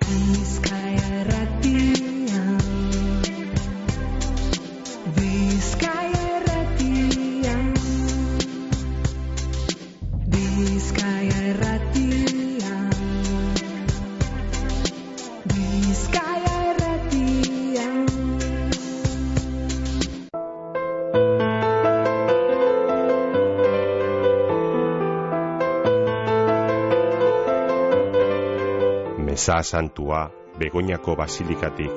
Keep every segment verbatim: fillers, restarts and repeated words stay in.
Bizkaia Irratia, Bizkaia Irratia, Bizkaia Irratia, Bizkaia Irratia. Meza Santua, Begoñako Basilikatik.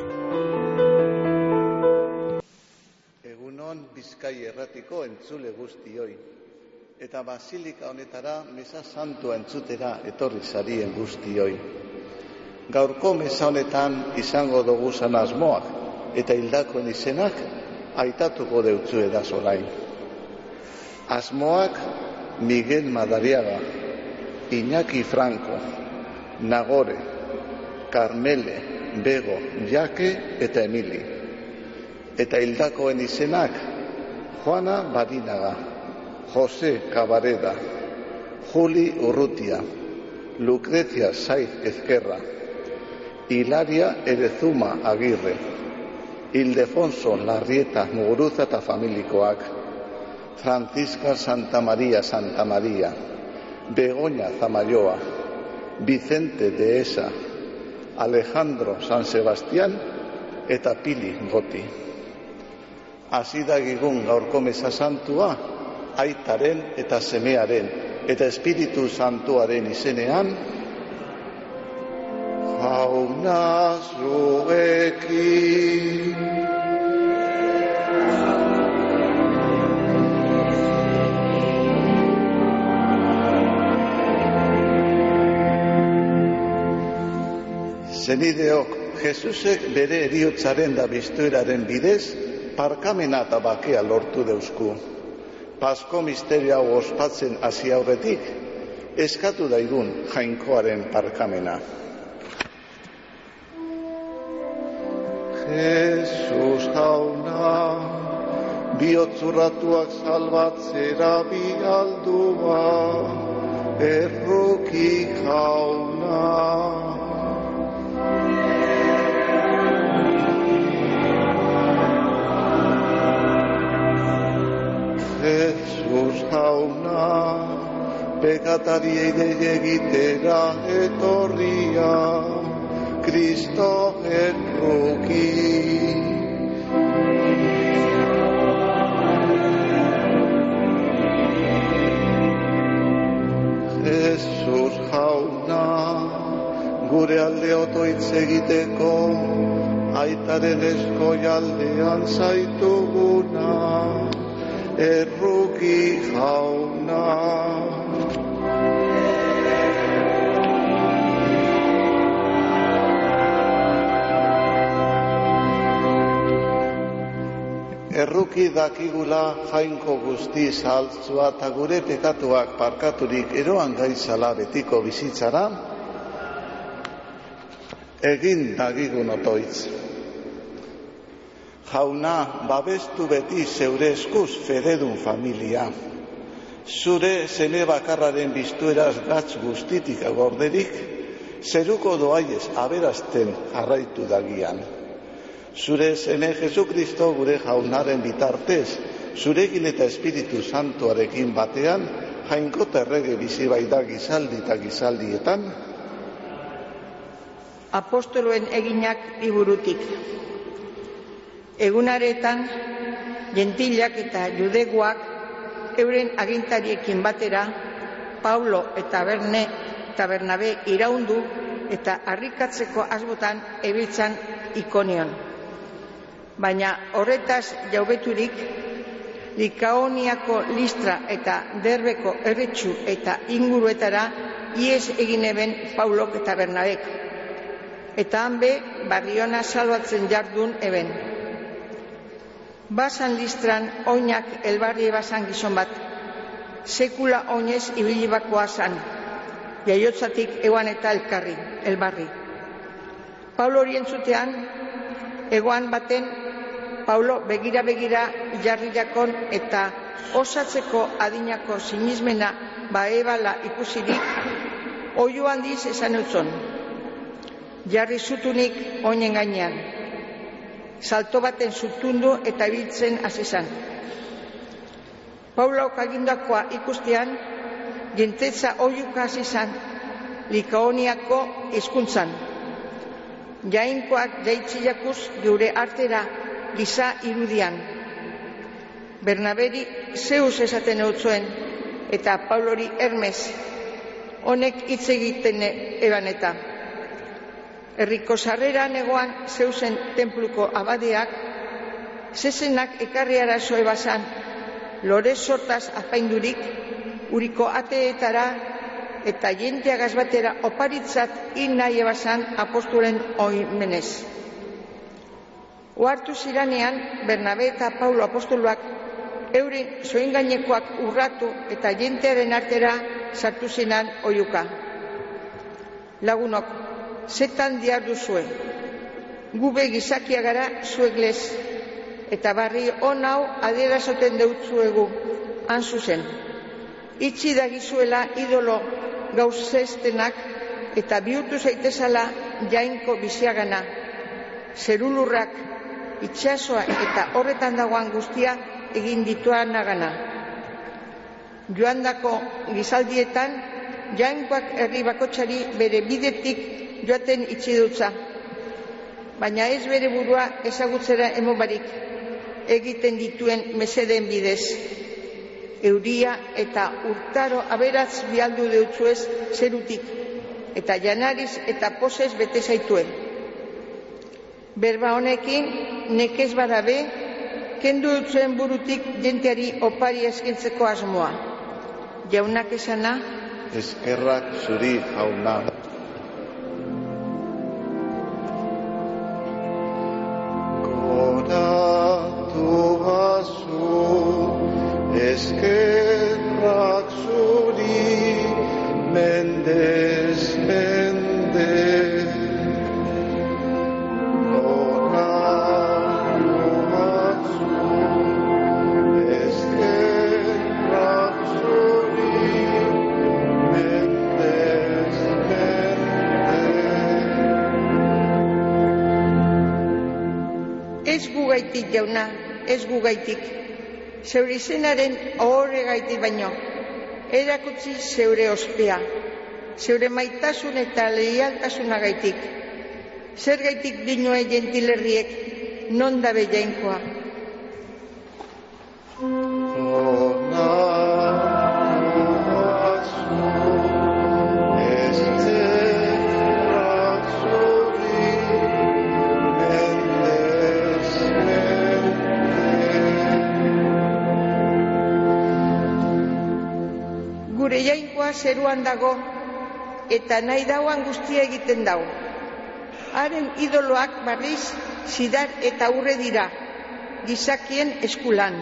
Egunon Bizkaia Irratiko entzule guztioi, eta basilika honetara Meza Santua entzutera etorri zarien guztioi. Gaurko meza honetan izango dugu zan asmoak eta hildakoen izenak aitatuko deutzu edaz orain. Asmoak Miguel Madariaga, Iñaki Franco, Nagore, Carmele, Bego, Jake eta Emili. Eta hildakoen izenak Juana Barinaga, Jose Cabareda, Juli Urrutia, Lucrecia Saiz Ezquerra, Hilaria Erezuma Agirre, Ildefonso Larrieta Muguruza eta familikoak, Francisca Santa María Santa María, Begoña Zamayoa, Vicente Dehesa, Alejandro San Sebastián eta Pili Goti. Hasi dagigun gaurko Meza Santua, aitaren eta semearen eta Espiritu Santuaren izenean, jauna zuekin. Zenideok, Jesusek bere heriotzaren da biztueraren bidez, parkamena eta bakea lortu deusku. Pasko misterio hau ospatzen hasi aurretik, eskatu daigun jainkoaren parkamena. Jesus jauna, bihotzurratuak salbatzera bialdua, erruki jauna. Jesus jauna, pekatariei dei egitera etorria, Kristo erruki. Jesus jauna, gure alde otoitz egiteko, aitaren eskoialdean zaituguna, erruki jauna. Erruki dakigula jainko guzti zahaltzua eta gure pekatuak parkaturik eroan gaizala betiko bizitzara, egin dagigun otoitz. Jauna, babestu beti zeure eskuz fededun familia. Zure seme bakarraren biztueraz gatz guztitik agorderik, zeruko doaiez aberazten jarraitu dagian. Zure seme Jesukristo gure jaunaren bitartez, zurekin eta Espiritu Santuarekin batean, jainko errege bizi baita gizaldi eta gizaldietan. Apostoloen eginak liburutik. Egunaretan, gentilak eta judegoak euren agintariekin batera, Paulo eta Berne eta Bernabe iraundu eta harrikatzeko asmotan ebiltzan Ikonion. Baina horretaz jaubeturik, Likaoniako Listra eta Derbeko erretxu eta inguruetara ies egin eben Paulok eta Bernabek. Eta hanbe Barriona salbatzen jardun eben. Basan Listran oinak elbarri basan gizon bat, sekula oinez ibilibakoa zan, jaiotzatik eguan eta elkarri, elbarri. Paulo horien zutean, eguan baten, Paulo begira-begira jarriakon eta osatzeko adinako sinismena baebala ikusirik, oio handiz esan eutzon. jarri zutunik oinen gainean. Salto baten zutundu eta ibiltzen hasi zen. Paulok agindakoa ikustean, jentetza oihuka hasi zen Likaoniako hizkuntzan. Jainkoak jaitziakuz geure artera giza irudian. Bernaberi Zeus esaten eutzuen, eta Paulori Hermes, honek hitz egiten eban eta. Herriko sarrera negoan Zeusen tenpluko abadeak, zezenak ekarri arazo ebazan, lore sortaz apaindurik, uriko ateetara eta jentea gazbatera oparitzat hil nahi ebazan apostolen oimenez. Ohartu ziranean, Bernabe eta Paulo apostoluak euren soingainekoak urratu eta jentearen artera sartu zinan oihuka. Lagunok, zetan diarduzue, gube gizakia gara zuek lez, eta barri on hau adierazoten deutzuegu, han zuzen. Itxi dagizuela idolo gauzestenak eta bihurtu zaitezala jainko biziagana, zerulurrak, itxasoa eta horretan dagoan guztia egin dituan nagana. Joandako gizaldietan, jainkoak herri bakotxari bere bidetik joaten itxi dutza, baina ez bere burua ezagutzera emobarik egiten dituen mesedeen bidez. Euria eta urtaro aberatz bialdu deutzuez zerutik, eta janariz eta pozez bete zaitue. Berba honekin, nekez badabe, kendu eutzuen burutik jenteari opari eskintzeko asmoa. Jaunak esana, Eskerrak zuri, jauna. Goratu bazu, eskerrak zuri, mendez mende. Goratu bazu, eskerrak zuri, mendez mende. ez gugaitik jauna, ez gugaitik. Zeure izenaren ohorregaitik baino, erakutsi zeure ospea, zeure maitasun eta leialtasunagaitik. Zergaitik dinoe jentilerriek, non dabe jainkoa. Gure jainkoa zeruan dago, eta nahi dauan guztia egiten dau. Haren idoloak barriz zidar eta urre dira, gizakien eskulan.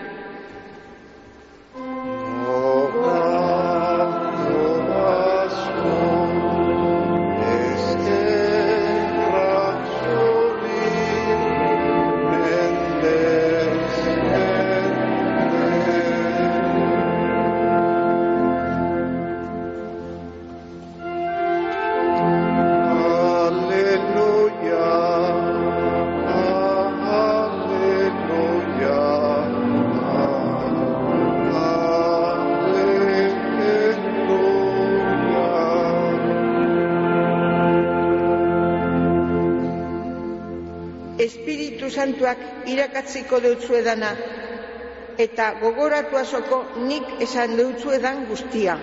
Espiritu Santuak irakatziko deutzuedana, eta gogoratu azoko nik esan deutzuedan guztia.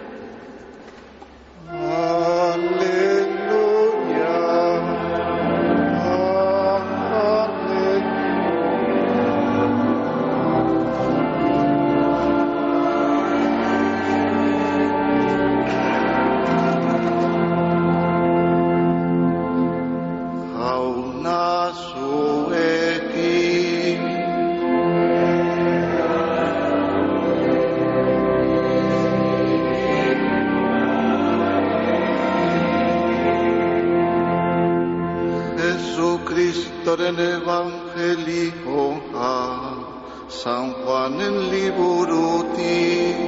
Jesucristoren evangelioa, San Juanen liburutik.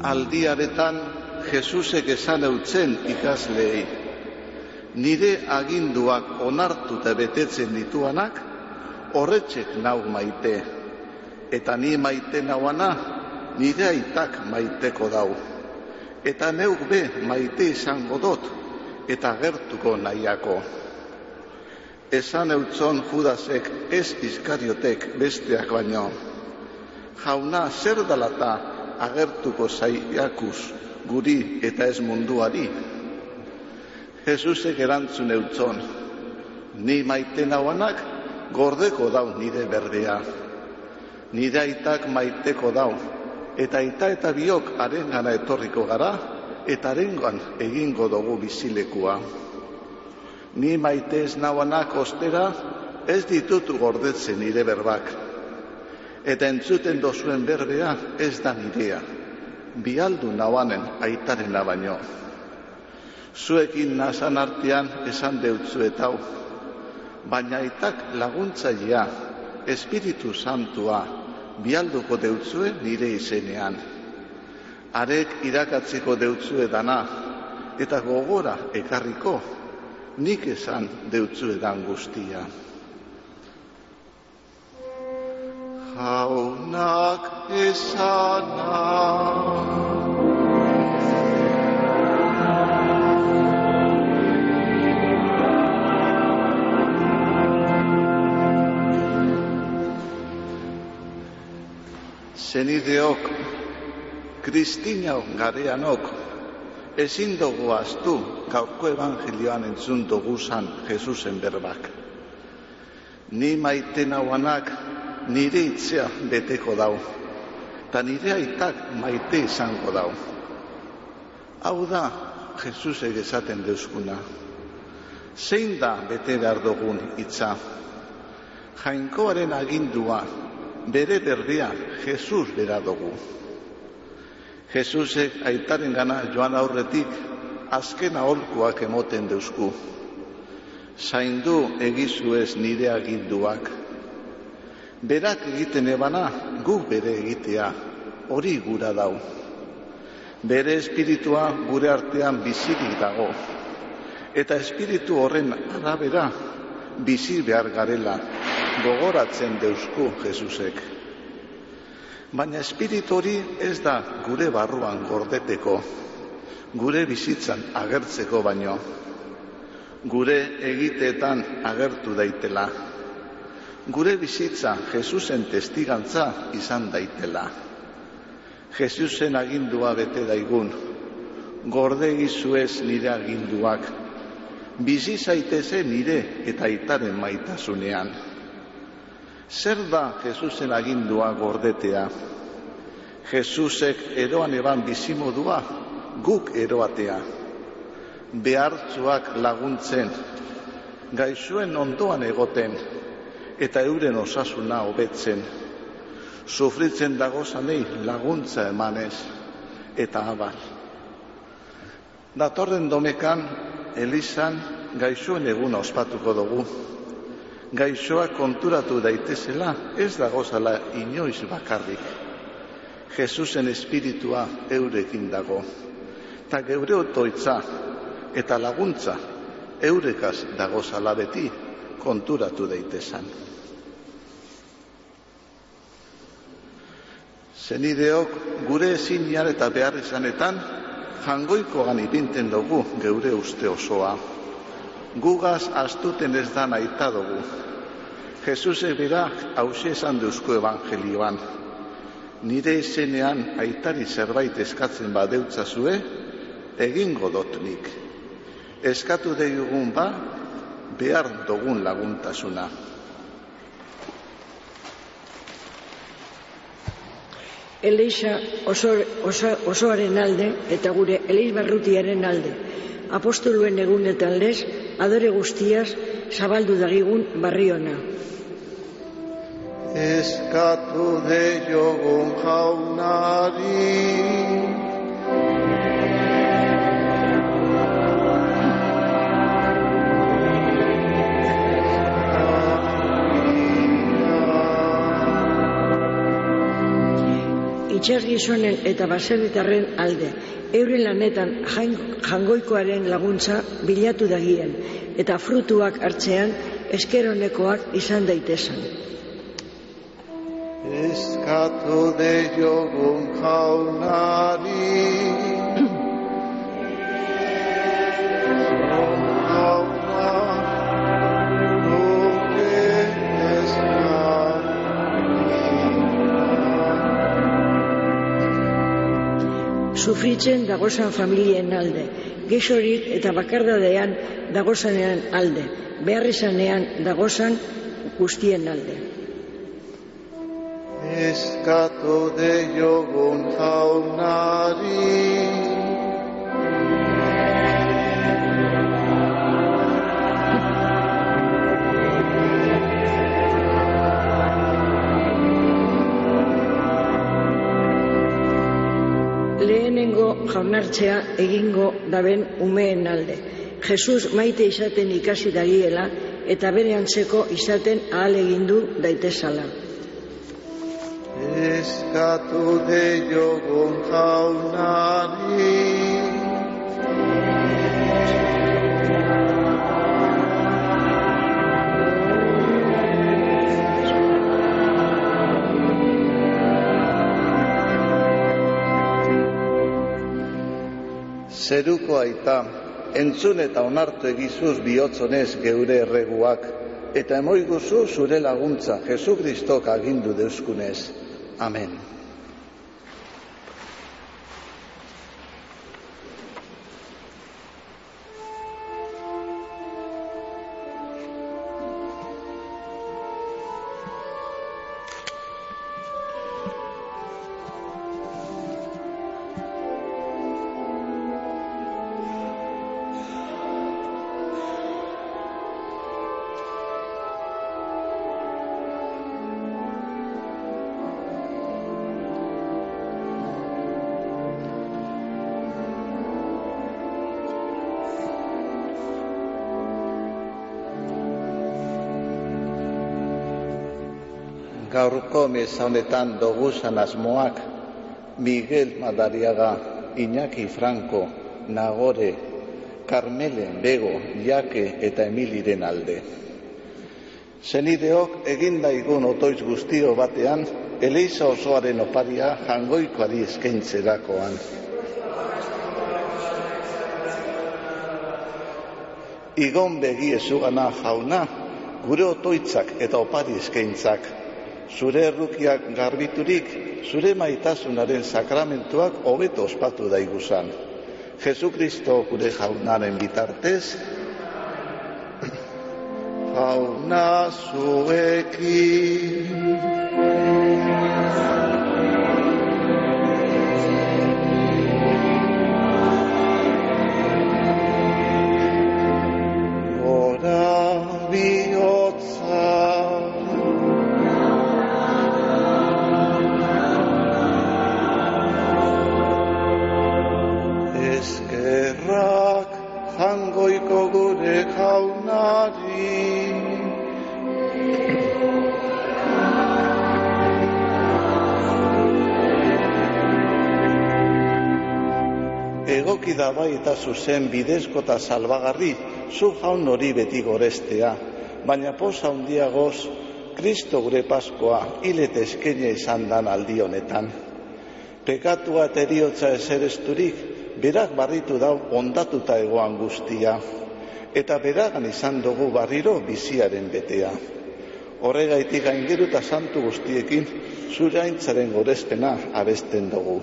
Aldiaretan Jesusek esan eutzen ikasleei, nire aginduak onartu eta betetzen dituanak, horretxek nau maite, eta ni maite nauana, nire aitak maiteko dau, eta neuk be maite izango dot, eta gertuko nahiako. Esan eutzon Judasek ez Iskariotek besteak baino, jauna zer dalata agertuko zaiakuz guri eta ez munduari. Jesusek erantzun eutzon, ni maite nauanak gordeko dau nire berbea. Nire aitak maiteko dau, eta aita eta biok arengana etorriko gara, eta arengoan egingo dugu bizilekua. Ni maite ez nauanak ostera, ez ditutu gordetzen nire berbak. Eta entzuten dozuen berbea ez da nirea, bialdu nauanen aitarena baino. Zuekin nazan artean esan deutzuetau, baina aitak laguntzailea, Espiritu Santua, bialduko deutzue nire izenean. Arek irakatziko deutzue dana, eta gogora ekarriko, nik esan deutzuedan guztia. Jaunak esana. Zenideok, Kristina gareanok, ezin dugu ahaztu gaurko evangelioan entzun duguzan Jesusen berbak. Ni maite nauanak nire hitzea beteko dau, eta nire aitak maite izango dau. Hau da, Jesusek esaten deuskuna. Zein da bete behar dugun hitza? Jainkoaren agindua, bere berbea Jesus bera dugu. Jesusek aitaren gana joan aurretik azken aholkuak emoten deusku. Zaindu egizuez nire aginduak. Berak egiten ebana guk bere egitea, hori gura dau. Bere espiritua gure artean bizirik dago. Eta espiritu horren arabera bizi behar garela gogoratzen deusku Jesusek. Baina espiritu hori ez da gure barruan gordeteko, gure bizitzan agertzeko baino, gure egiteetan agertu daitela, gure bizitza Jesusen testigantza izan daitela. Jesusen agindua bete daigun, gorde egizuez nire aginduak, bizi zaiteze nire eta aitaren maitasunean. Zer da Jesusen agindua gordetea? Jesusek eroan eban bizimodua, guk eroatea. Behartzuak laguntzen, gaixoen ondoan egoten, eta euren osasuna hobetzen. Sufritzen dagozanei laguntza emanez, eta abar. Datorren domekan, Elizan gaixoen eguna ospatuko dugu. Gaixoak konturatu daitezela ez dagozala inoiz bakarrik. Jesusen espiritua eurekin dago. Ta geure otoitza eta laguntza eurekaz dagozala beti konturatu daitezan. Zenideok gure ezinian eta behar izanetan jangoikogan ipinten dugu geure uste osoa. Gugaz astuten ez da naita dugu. Jesusek berak hauxe esan duzko evangelioan. Nire izenean aitari zerbait eskatzen badeutzazue, egingo dot nik. Eskatu deigun ba, behar dugun laguntasuna. Eliza oso, oso, osoaren alde eta gure Eliz Barrutiaren alde. Apostoluen egunetan lez, adore guztiaz, zabaldu dagigun barri ona. Eskatu deiogun jaunari, itsas gizonen eta baserritarren alde, euren lanetan jangoikoaren laguntza bilatu dagien, eta frutuak hartzean eskeronekoak izan daitezen. Eskatu deiogun jaunari, jauna, gure eskari. Sufritzen dagozan familien alde, gexorik eta bakardadean dagozanean alde, beharrizanean dagozan guztien alde. Eskatu deiogun jaunari, lehenengo jaunartzea egingo daben umeen alde. Jesus maite izaten ikasi dagiela eta bere antzeko izaten ahal egindu daitezala. eskatu deiogun jaunari, zeruko aita, entzun eta onartu egizuz bihotzonez geure erreguak, eta emoiguzu zure laguntza Jesu Kristok agindu deuskunez. Amen. Gaurko meza honetan doguzan asmoak Miguel Madariaga, Iñaki Franco, Nagore, Carmele, Bego, Jake eta Emiliren alde. Zenideok egindaigun otoiz guztio batean, Eliza osoaren oparia jangoikoari eskaintzerakoan. Igon begi ezugana jauna, gure otoitzak eta opari eskaintzak, zure errukiak garbiturik, zure maitasunaren sakramentuak hobeto ospatu daiguzan. Jesu Kristo gure jaunaren bitartez, jauna zuekin. Gora bihotza, eskerrak jangoiko gure jaunari. Egoki da bai eta zuzen bidezko eta salbagarri, zu jaun hori beti gorestea, baina poz handiagoz, Kristo gure Paskoa hil eta eskenia izan dan aldi honetan. Pekatua eta heriotza ezeresturik, berak barritu dau ondatuta egoan guztia, eta beragan izan dugu barriro biziaren betea. Horregaitik gaingeru eta santu guztiekin zure aintzaren gorespena abesten dugu.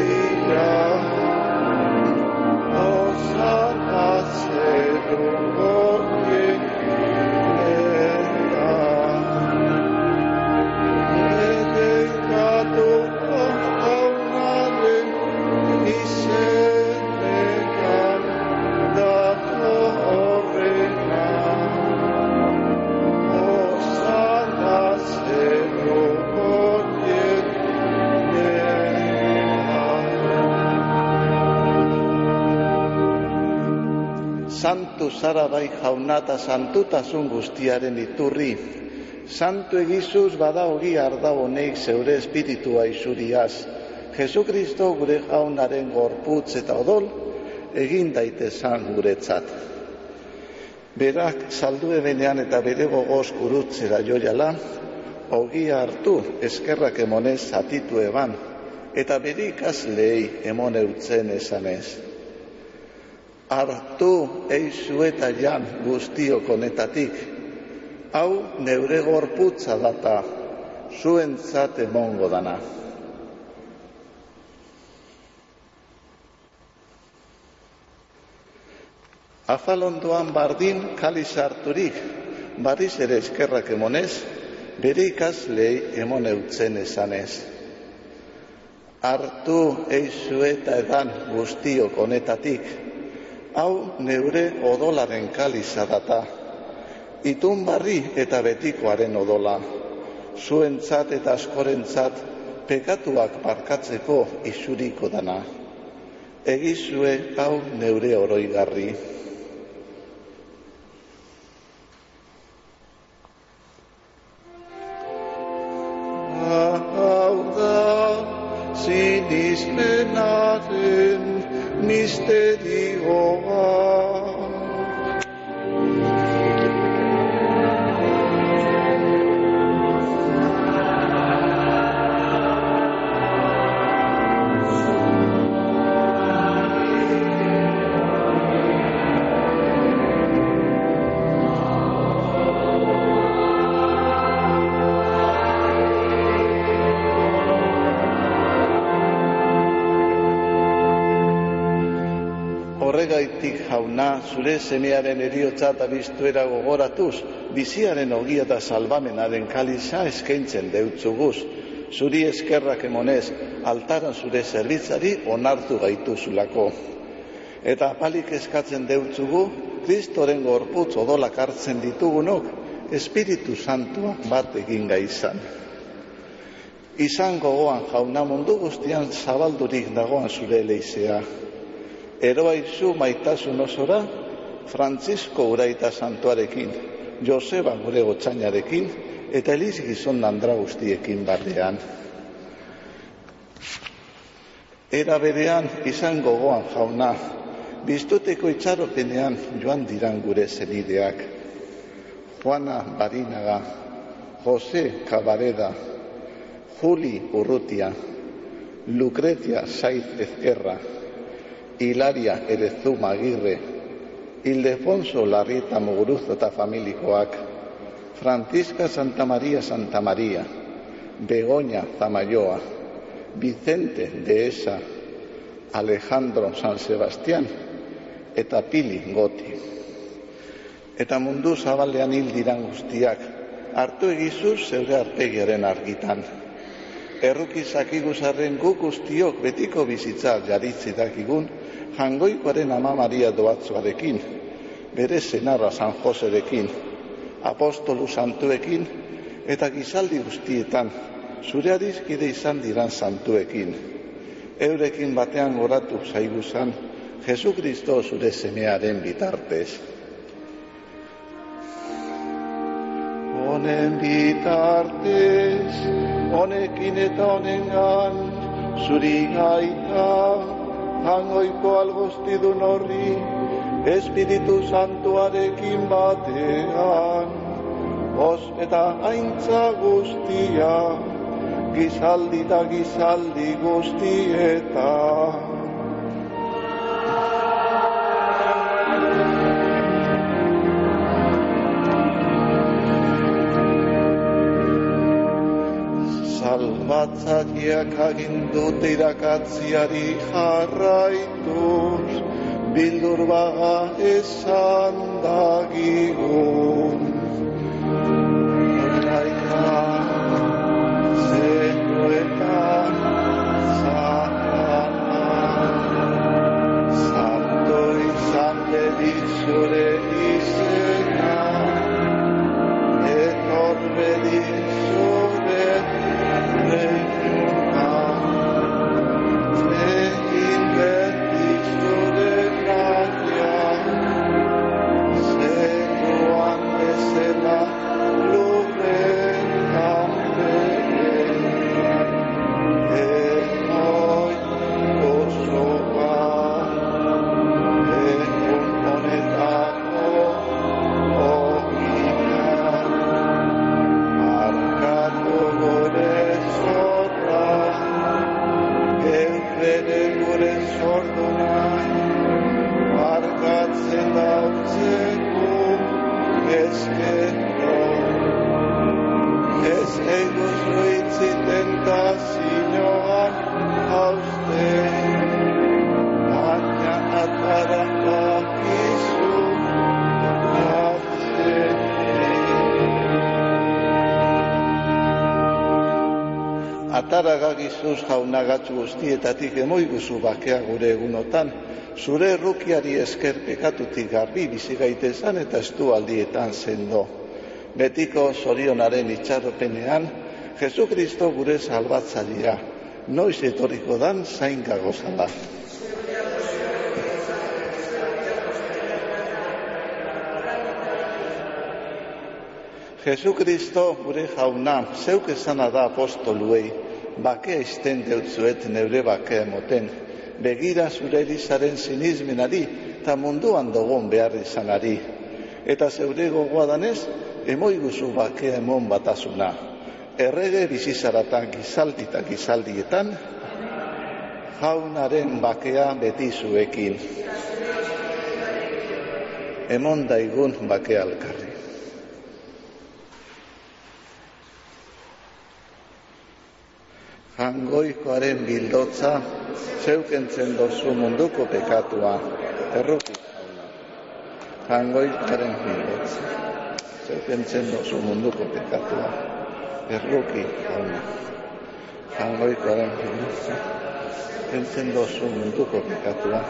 Oh santu zara bai jauna eta santutasun guztiaren iturri. Santu egizuz bada ogi arda honeik zeure espiritua izuriaz. Jesukristo gure jaunaren gorputz eta odol egin daitezan guretzat. Berak saldu ebenean eta bere gogoz gurutzera joiala, ogia hartu eskerrak emonez zatitu eban, eta bere ikaslei emon eutzen esanez. Hartu eizu eta jan guztiok honetatik, hau neure gorputza data, zuentzat emongo dana. Azalondoan bardin kaliz harturik, barriz ere eskerrak emonez, bere ikaslei emon eutzen esanez. Hartu eizu eta edan guztiok honetatik, hau neure odolaren kaliza data, itun barri eta betikoaren odola, zuentzat eta askorentzat pekatuak barkatzeko izuriko dana. Egizue hau neure oroigarri. Sinismenaren misterioa. Horregaitik jauna, zure semearen eriotza eta biztuera gogoratuz, biziaren ogia eta salbamenaren kaliza eskaintzen deutzuguz. Zuri eskerrak emonez, altaran zure zerbitzari onartu gaituzulako. Eta apalik eskatzen deutzugu, Kristoren gorputz odolak hartzen ditugunok, Espiritu Santua bat egin gai izan. Izan gogoan jauna mundu guztian zabaldurik dagoan zure eleizea. Eroaizu maitasun osora, Frantzisko Uraita Santuarekin, Joseba gure gotzainarekin, eta Eliz gizon nandra guztiekin batean. Era berean izan gogoan jauna, biztuteko itxaropenean joan diran gure zenideak. Juana Barinaga, Jose Cabareda, Juli Urrutia, Lucretia Saiz Ezquerra, Hilaria Erezuma Agirre, Ildefonso Larrieta Muguruza eta familikoak, Francisca Santa María Santa María, Begoña Zamayoa, Vicente Dehesa, Alejandro San Sebastián eta Pili Goti. Eta mundu zabalean hil diran guztiak, hartu egizuz zeure arpegiaren argitan. Errukiz akiguzarren guk guztiok betiko bizitza jaritzi dakigun, jangoikoaren ama Maria doatzuarekin, bere senarra San Joserekin, apostolu santuekin, eta gizaldi guztietan, zure adizkide izan diran santuekin. Eurekin batean goratu zaiguzan, Jesukristo zure semearen bitartez. Honen bitartez, honekin eta honengan, zuri gaita, jangoiko algoztidun horri, Espiritu Santuarekin batean, os eta aintza guztia, gizaldi eta gizaldi guztieta. Salbatzaileak agindute irakatziari jarraituz, bildur baga esan dagigun. Oraita, zeruetan, zatana, santo izan bedizure izena, etor bedizure reina, egin bedizure gracia, eskero, ez eguzu itzi tentazioan hausten, baina atarakizu atzetik. Ataragagizuz jaunagatz guztietatik emoiguzu bakea gure egunotan, zure errukiari esker pekatutik garbi bizi gaitezan eta estualdietan sendo. Betiko zorionaren itxaropenean, Jesukristo gure salbatzailea, noiz etorriko dan zain gagozala. Jesukristo gure jauna, zeuk esana da apostoluei, bakea izten deutzuet neure bakea emoten, begira zure elizaren sinismenari eta munduan dogon behar izanari. Eta zeure gogoa danez, emoiguzu bakea emon batasuna. Errege bizizaratan gizaldi eta gizaldietan, jaunaren bakea beti zuekin. Emon daigun bakea alkarri. Jangoikoaren bildotza, zeukentzen dozu munduko pekatua, erruki jauna. Jangoikoaren bildotza, zeukentzen dozu munduko pekatua, erruki jauna. Jangoikoaren bildotza, zeukentzen dozu munduko pekatua.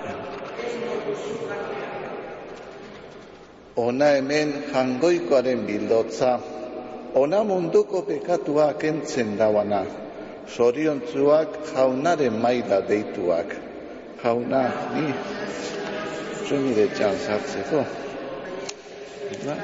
Ona hemen jangoikoaren bildotza, ona munduko pekatua kentzen dauana. Zoriontzuak jaunaren maila deituak. Jauna, ni zu nire txan sartzeko. Ba?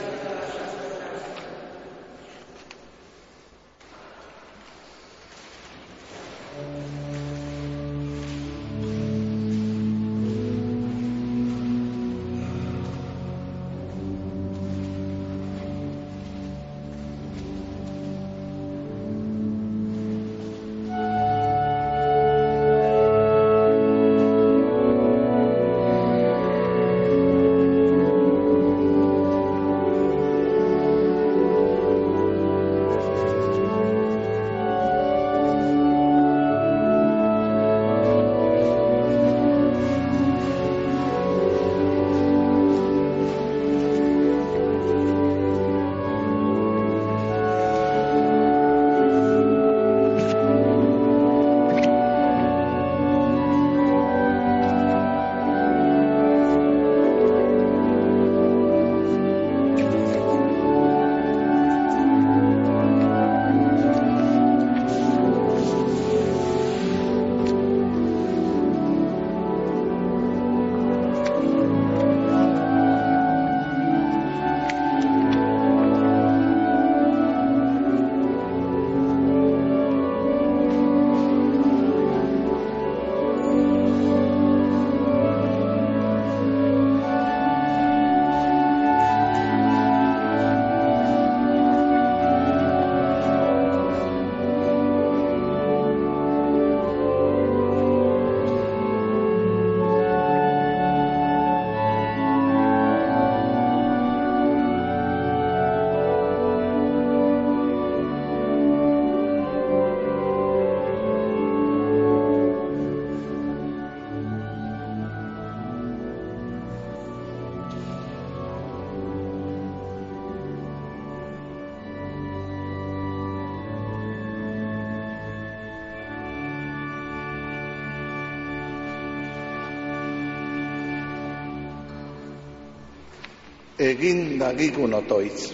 Egin dagigun otoitz.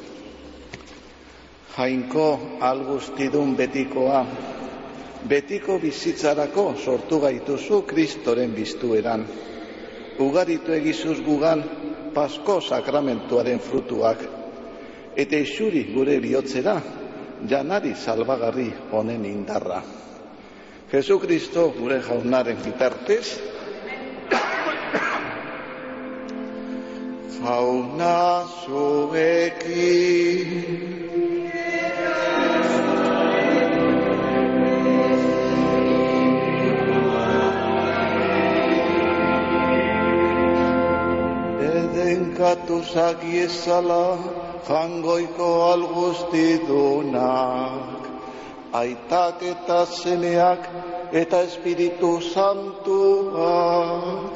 Jainko algustidun betikoa, betiko bizitzarako sortu gaituzu Kristoren biztueran. Ugaritu egizuz gugan Pasko sakramentuaren frutuak, eta isuri gure bihotzera, janari salbagarri honen indarra. Jesukristo gure jaunaren bitartez, jauna zuekin. Eden bekatu zagiezala jangoiko alguztidunak, aitak eta semeak eta espiritu santuak.